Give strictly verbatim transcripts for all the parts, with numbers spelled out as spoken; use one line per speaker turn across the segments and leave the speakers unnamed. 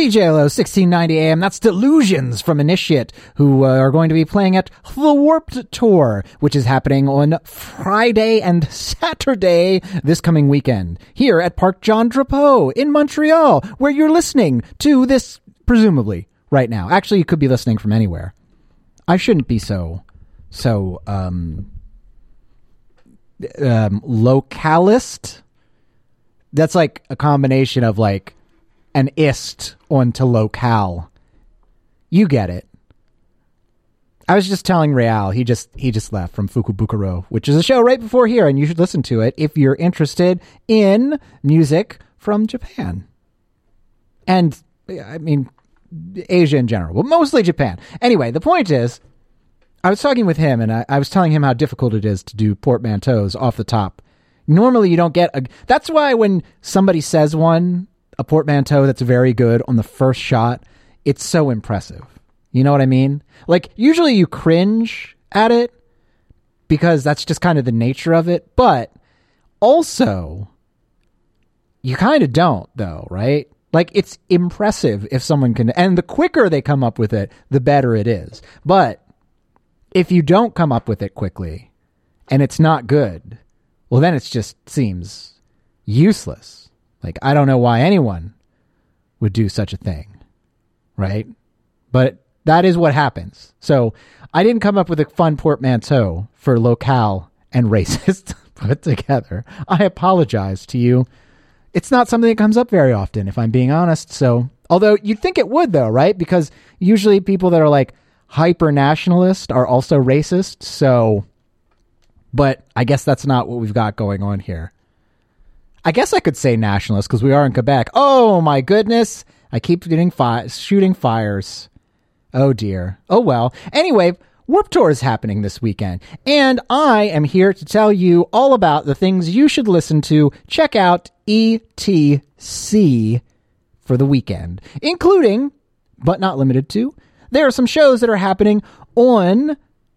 C J L O sixteen ninety A M, that's Delusions from Initiate, who uh, are going to be playing at the Warped Tour, which is happening on Friday and Saturday this coming weekend, here at Parc Jean Drapeau in Montreal, where you're listening to this, presumably, right now. Actually, you could be listening from anywhere. I shouldn't be so, so, um, um, localist. That's like a combination of like an ist onto locale. You get it. I was just telling Real, he just he just left from Fukubukuro, which is a show right before here, and you should listen to it if you're interested in music from Japan. And, I mean, Asia in general, but mostly Japan. Anyway, the point is, I was talking with him, and I, I was telling him how difficult it is to do portmanteaus off the top. Normally, you don't get a... That's why when somebody says one, a portmanteau that's very good on the first shot, it's so impressive. You know what I mean? Like, usually you cringe at it because that's just kind of the nature of it. But also, you kind of don't, though, right? Like, it's impressive if someone can... And the quicker they come up with it, the better it is. But if you don't come up with it quickly and it's not good... Well, then it just seems useless. Like, I don't know why anyone would do such a thing, right? But that is what happens. So I didn't come up with a fun portmanteau for locale and racist put together. I apologize to you. It's not something that comes up very often, if I'm being honest. So, although you'd think it would, though, right? Because usually people that are like hyper-nationalist are also racist. So... But I guess that's not what we've got going on here. I guess I could say nationalist because we are in Quebec. Oh, my goodness. I keep getting fi- shooting fires. Oh, dear. Oh, well. Anyway, Warped Tour is happening this weekend. And I am here to tell you all about the things you should listen to. Check out E T C for the weekend, including, but not limited to, there are some shows that are happening on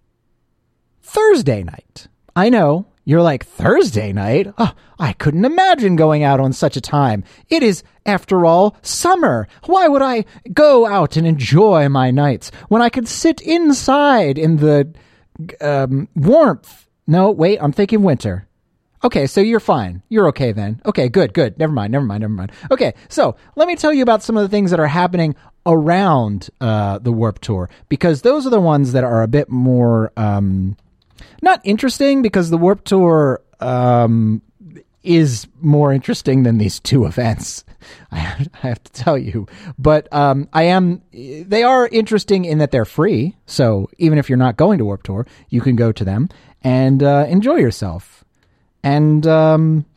Thursday night. I know, you're like, Thursday night? Oh, I couldn't imagine going out on such a time. It is, after all, summer. Why would I go out and enjoy my nights when I could sit inside in the um, warmth? No, wait, I'm thinking winter. Okay, so you're fine. You're okay then. Okay, good, good. Never mind, never mind, never mind. Okay, so let me tell you about some of the things that are happening around uh, the Warped Tour, because those are the ones that are a bit more... Um, Not interesting, because the Warped Tour um, is more interesting than these two events, I have to tell you. But um, I am. They are interesting in that they're free. So even if you're not going to Warped Tour, you can go to them and uh, enjoy yourself. And um,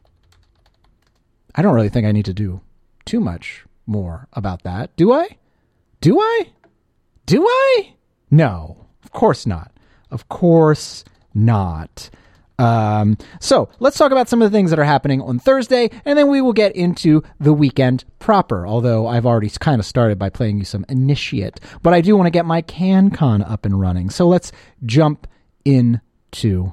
I don't really think I need to do too much more about that. Do I? Do I? Do I? No, of course not. Of course not. Um, so let's talk about some of the things that are happening on Thursday, and then we will get into the weekend proper, although I've already kind of started by playing you some Initiate. But I do want to get my CanCon up and running. So let's jump into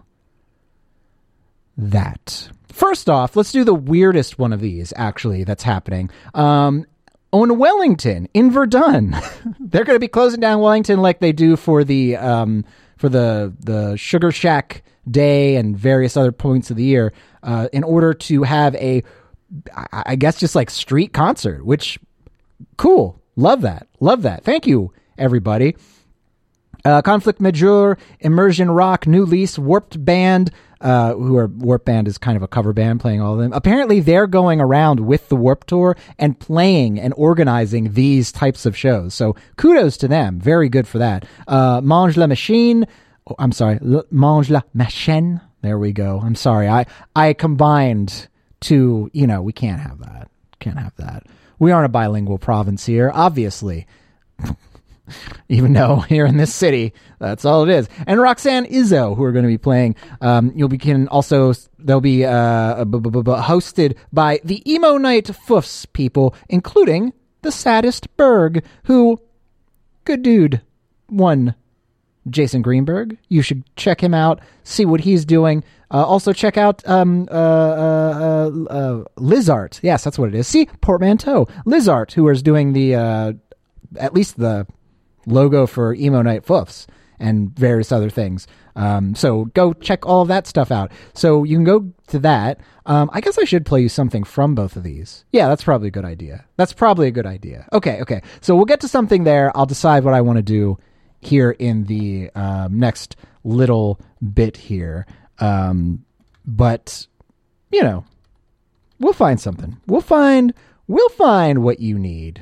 that. First off, let's do the weirdest one of these, actually, that's happening. Um, on Wellington, in Verdun. They're going to be closing down Wellington like they do for the... Um, for the, the Sugar Shack Day and various other points of the year, uh, in order to have a, I, I guess, just like street concert, which, cool. Love that. Love that. Thank you, everybody. Uh, Conflict Major, Immersion Rock, New Lease, Warped Band, uh, who are, Warped Band is kind of a cover band playing all of them. Apparently they're going around with the Warped Tour and playing and organizing these types of shows. So kudos to them. Very good for that. Uh, Mange la Machine. Oh, I'm sorry. L- Mange la Machine. There we go. I'm sorry. I, I combined two, you know, we can't have that. Can't have that. We aren't a bilingual province here, obviously. Even though here in this city, that's all it is. And Roxanne Izzo, who are going to be playing. Um, you'll be can also they'll be uh, b- b- b- hosted by the Emo Night Foofs people, including the Saddest Berg, who, good dude, one Jason Greenberg. You should check him out, see what he's doing. Uh, also check out um, uh, uh, uh, uh, Lizart. Yes, that's what it is. See, portmanteau. Lizart, who is doing the, uh, at least the logo for Emo Night Foofs and various other things. Um, so go check all of that stuff out. So you can go to that. Um, I guess I should play you something from both of these. Yeah, that's probably a good idea. That's probably a good idea. Okay, okay. So we'll get to something there. I'll decide what I want to do here in the um, next little bit here. Um, but, you know, we'll find something. We'll find, we'll find what you need.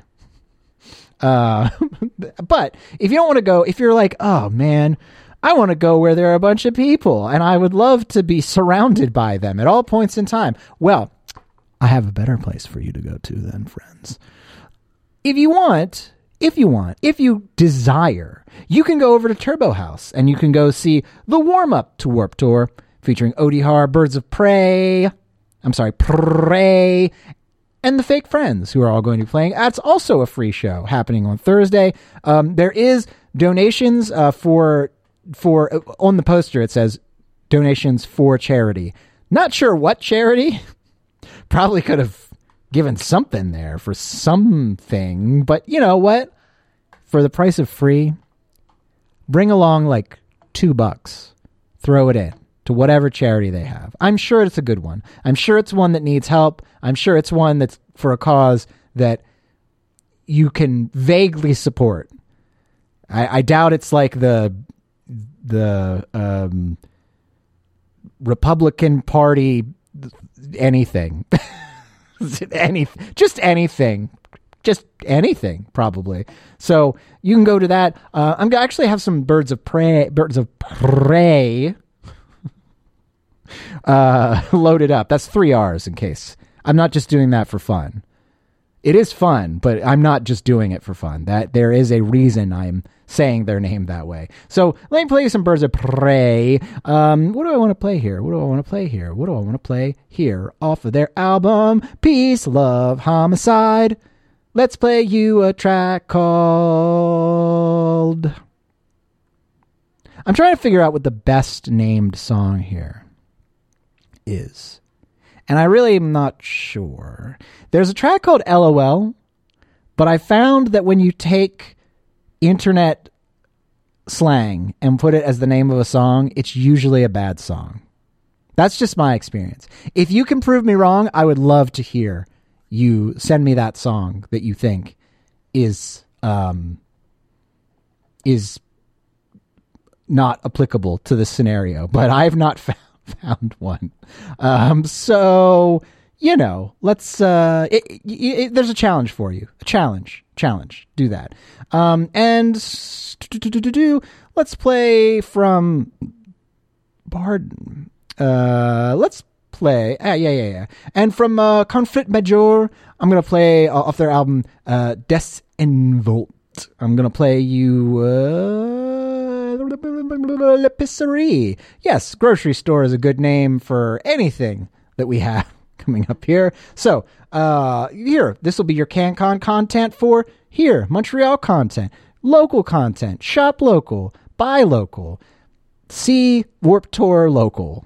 Uh, but if you don't want to go, if you're like, oh man, I want to go where there are a bunch of people and I would love to be surrounded by them at all points in time. Well, I have a better place for you to go to then, friends. If you want, if you want, if you desire, you can go over to Turbo House and you can go see the warm-up to Warped Tour featuring Odihar, Birds of Prey, I'm sorry, Prey, and the Fake Friends, who are all going to be playing. That's also a free show happening on Thursday. Um, there is donations uh, for, for uh, on the poster, it says donations for charity. Not sure what charity. Probably could have given something there for something. But you know what? For the price of free, bring along like two bucks. Throw it in to whatever charity they have. I'm sure it's a good one. I'm sure it's one that needs help. I'm sure it's one that's for a cause that you can vaguely support. I, I doubt it's like the the um, Republican Party anything. Any, just anything. Just anything, probably. So you can go to that. Uh, I'm gonna actually have some birds of prey, birds of prey, uh, loaded up. That's three R's in case. I'm not just doing that for fun. It is fun, but I'm not just doing it for fun. That there is a reason I'm saying their name that way. So let me play you some birds of prey. Um, what do I want to play here? What do I want to play here? What do I want to play here? Off of their album, Peace, Love, Homicide. Let's play you a track called... I'm trying to figure out what the best named song here is. And I really am not sure. There's a track called L O L, but I found that when you take internet slang and put it as the name of a song, it's usually a bad song. That's just my experience. If you can prove me wrong, I would love to hear you send me that song that you think is um, is not applicable to this scenario, but I've not found, found one. Um, so, you know, let's, uh, it, it, it, there's a challenge for you. A challenge. Challenge. Do that. Um, and let's play from Barden. Uh, let's play. Ah, yeah, yeah, yeah. And from uh, Conflit Major, I'm going to play uh, off their album uh, Des Envolt. I'm going to play you uh, L'Epicerie. Yes, grocery store is a good name for anything that we have coming up here. So, uh, here, this will be your CanCon content for here, Montreal content, local content, shop local, buy local, see Warped Tour local.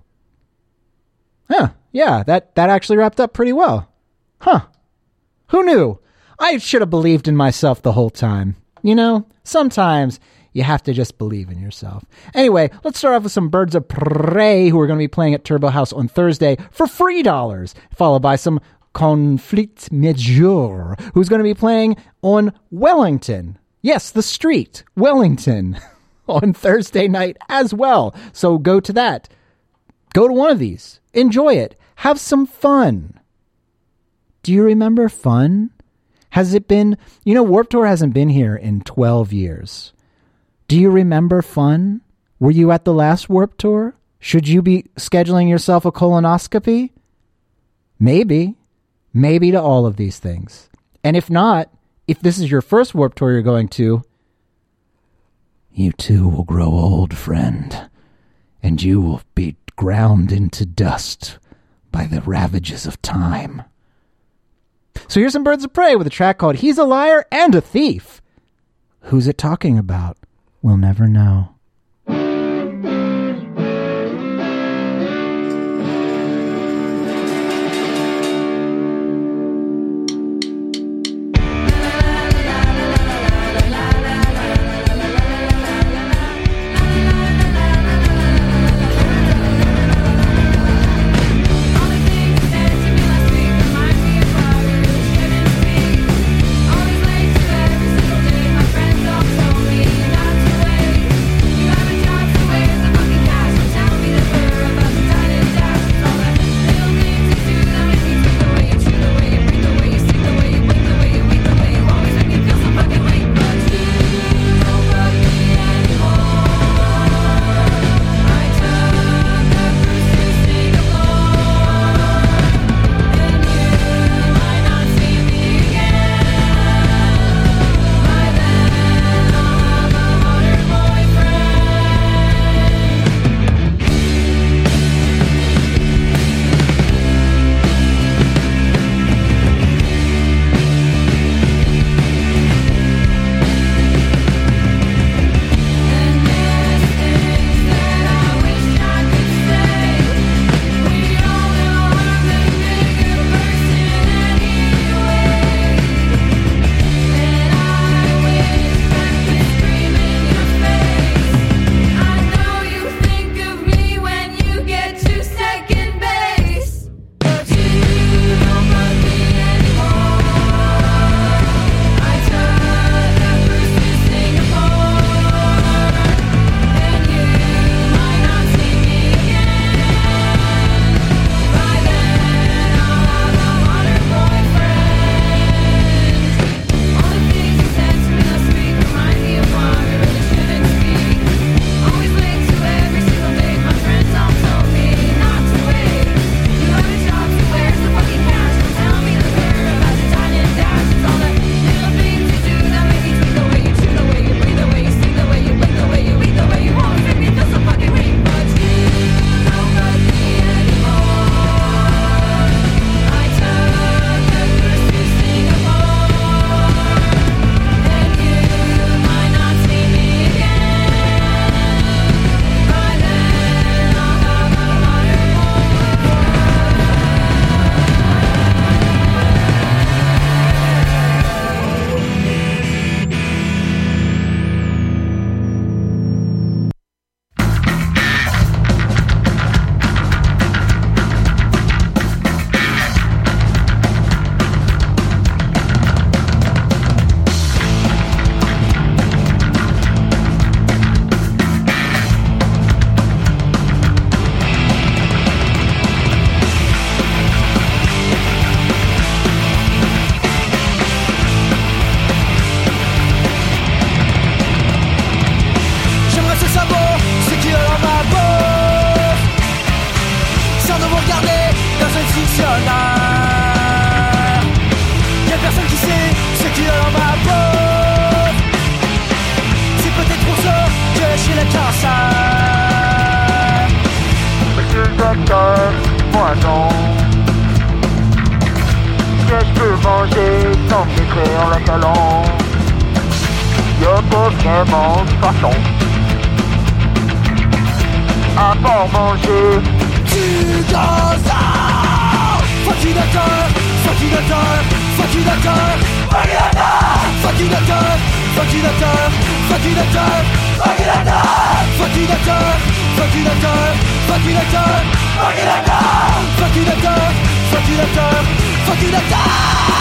Huh, yeah, that, that actually wrapped up pretty well. Huh, who knew? I should have believed in myself the whole time. You know, sometimes you have to just believe in yourself. Anyway, let's start off with some Birds of Prey, who are going to be playing at Turbo House on Thursday for free dollars, followed by some Conflit Major, who's going to be playing on Wellington. Yes, the street, Wellington, on Thursday night as well. So go to that. Go to one of these. Enjoy it. Have some fun. Do you remember fun? Has it been, you know, Warped Tour hasn't been here in twelve years. Do you remember fun? Were you at the last Warped Tour? Should you be scheduling yourself a colonoscopy? Maybe. Maybe to all of these things. And if not, if this is your first Warped Tour you're going to, you too will grow old, friend. And you will be ground into dust by the ravages of time. So here's some Birds of Prey with a track called He's a Liar and a Thief. Who's it talking about? We'll never know.
manger sans m'écrire la calandre. Y'a pas vraiment de façon à part manger du gaza. Fuck you docteur, fuck you docteur, fuck you docteur, fuck you docteur, fuck you docteur, fuck you docteur, fuck you docteur, fuck you docteur, fuck you docteur, fuck you docteur, fuck you docteur, fuck you docteur, fuck you docteur, fuck you docteur, fuck you docteur.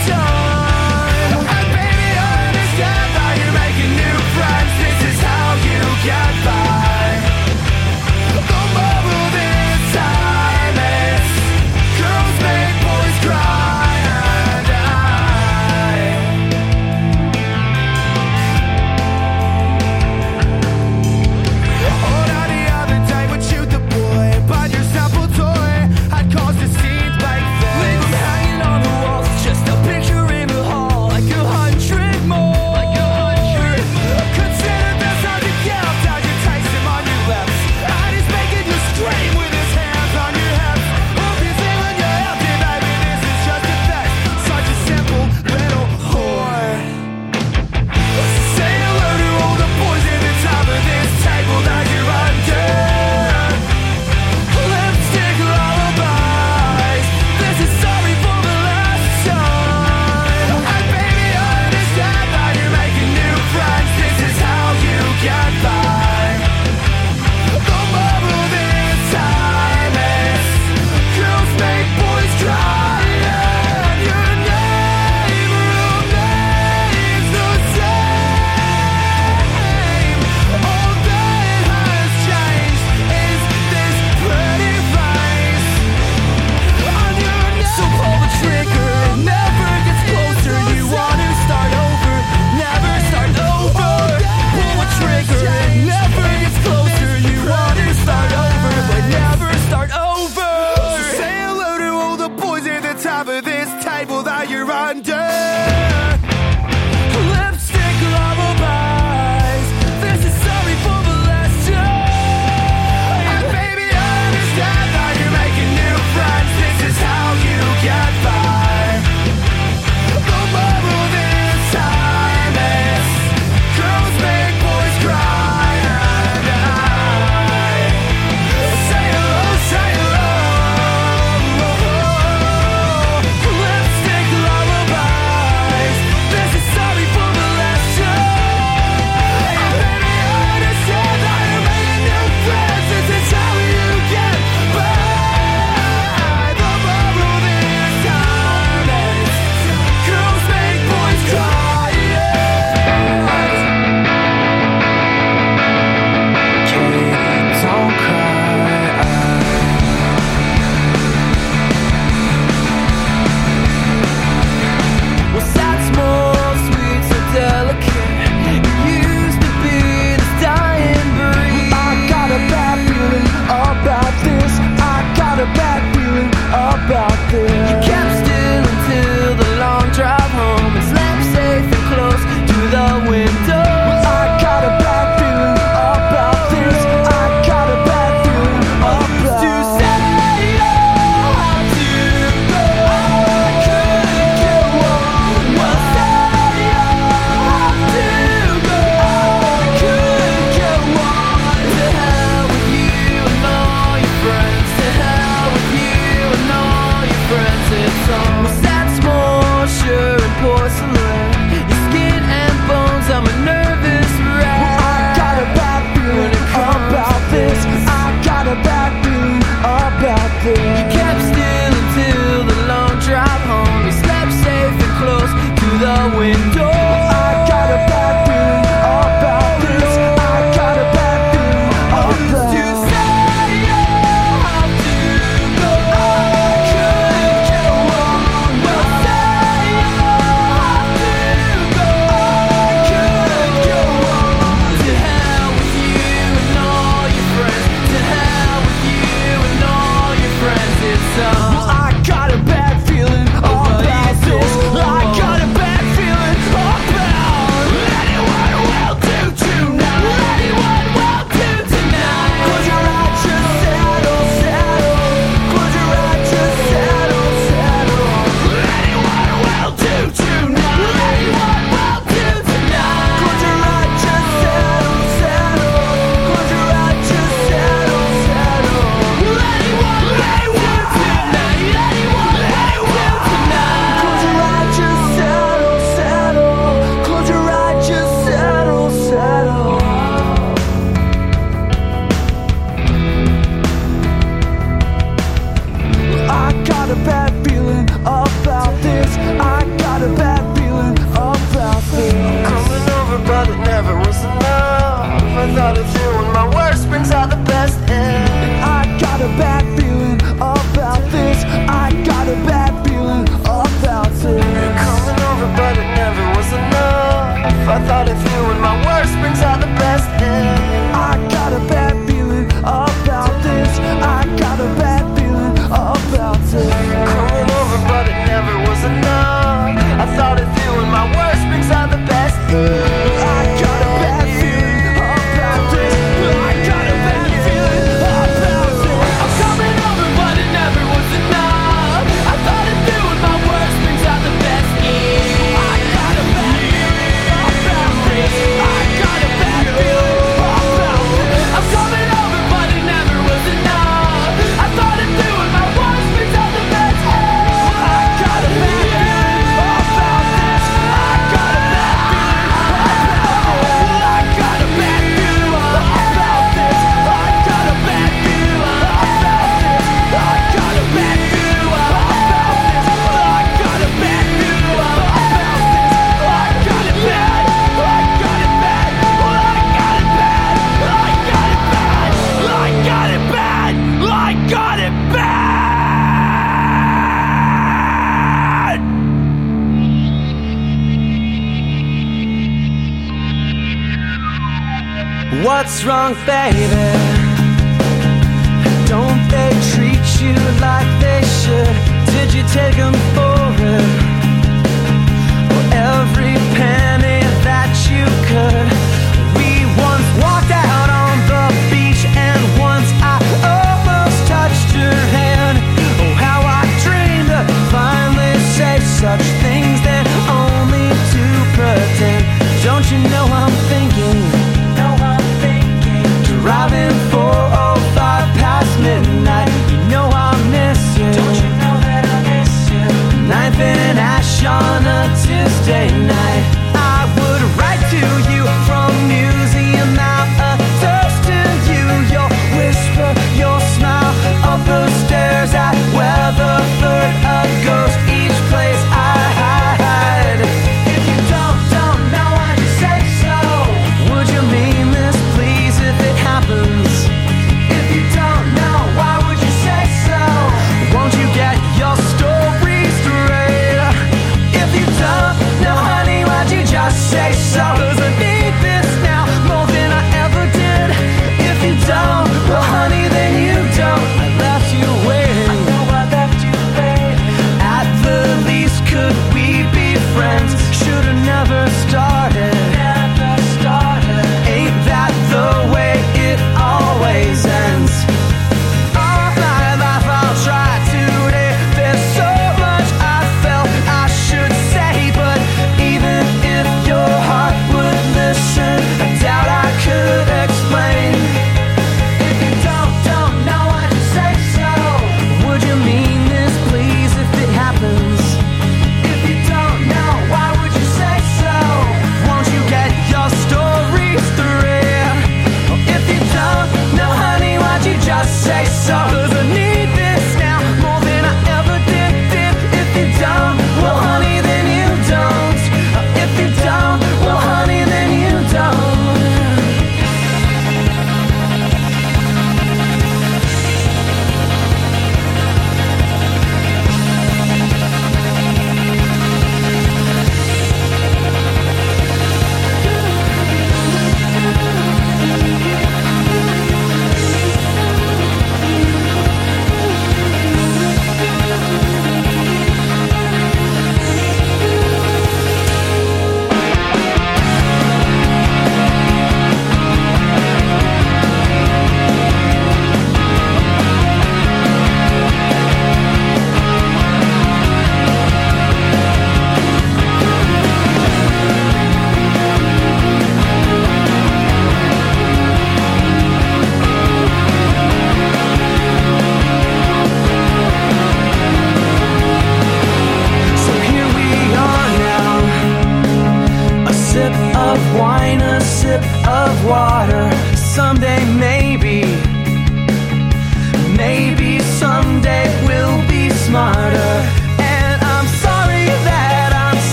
How you
What's wrong, baby? Don't they treat you like they should? Did you take them